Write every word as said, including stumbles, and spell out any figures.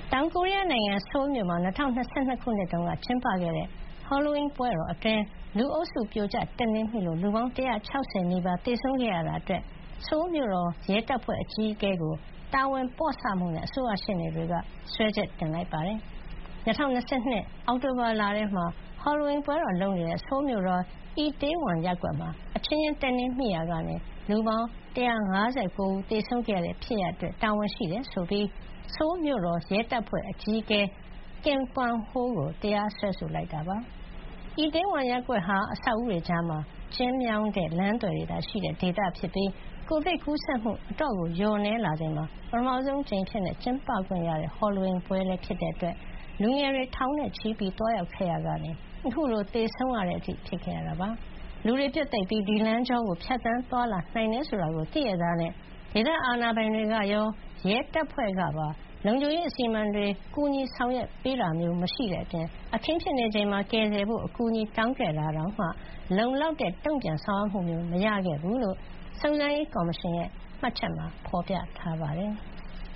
တောင်ကိုရီးယားနိုင်ငံဆိုးလ်မြို့မှာ၂၀၂၂ခုနှစ်တုန်းကကျင်းပခဲ့တဲ့ Halloween ပွဲတော်အတွင်းလူအုပ်စုပြိုကျတက်နင်းမိလို့လူပေါင်း၁၆၀နီးပါးသေဆုံးခဲ့ရတာအတွက်ဆိုးလ်မြို့တော်ရဲတပ်ဖွဲ့အကြီးအကဲကိုတာဝန်ပေါ့ဆမှုနဲ့အစိုးရရှေ့နေတွေကစွဲချက်တင်လိုက်ပါတယ်။၂၀၂၂အောက်တိုဘာလထဲမှာ Halloween ပွဲတော်လုပ်နေတဲ့ဆိုးလ်မြို့တော် Itaewon ရပ်ကွက်မှာအချင်းချင်းတက်နင်းမိရာကနေလူပေါင်း၁၅၉ဦးသေဆုံးခဲ့ရတဲ့ဖြစ်ရပ်အတွက်တာဝန်ရှိတယ်ဆိုပြီးဆိုးလ်မြို့တော်ရဲတပ်ဖွဲ့အကြီးအကဲ Kim Kwang-ho ကိုတရားစွဲဆိုလိုက်တာပါ။ Itaewon ရပ်ကွက်ဟာအဆောက်အဦးတွေကြားမှာကျဉ်းမြောင်းတဲ့လမ်းသွယ်တွေသာရှိတဲ့ဒေသဖြစ်ပြီးကိုဗစ်ကူးစက်မှုအတော်လျော့နည်းလာချိန်မှာပထမဆုံးအကြိမ်အဖြစ်ကျင်းပခွင့်ရတဲ့ Halloween ပွဲလည်းဖြစ်တဲ့အတွက်လူငယ်တွေထောင်နဲ့ချီသွားရောက်ခဲ့ရာကနေအခုလိုသေဆုံးရတဲ့အထိဖြစ်ခဲ့ရတာပါ။လူတွေပြည့်သိပ်ပြီးဒီလမ်းကြောကိုဖြတ်သန်းသွားလာနိုင်တယ်ဆိုတာကိုသိရတာနဲ့ဒေသအာဏာပိုင်တွေကရောရဲတပ်ဖွဲ့ကပါလုံခြုံရေးအစီအမံတွေကူညီဆောင်ရွက်ပေးတာမျိုးမရှိတဲ့အပြင်အခင်းဖြစ်နေချိန်မှာကယ်ဆယ်ဖို့အကူအညီတောင်းခဲ့တာတောင်မှလုံလောက်တဲ့တုံ့ပြန်ဆောင်ရွက်မှုမျိုးမရခဲ့ဘူးလို့စုံစမ်းရေးကော်မရှင်ရဲ့မှတ်ချက်မှာဖေါ်ပြထားပါတယ်။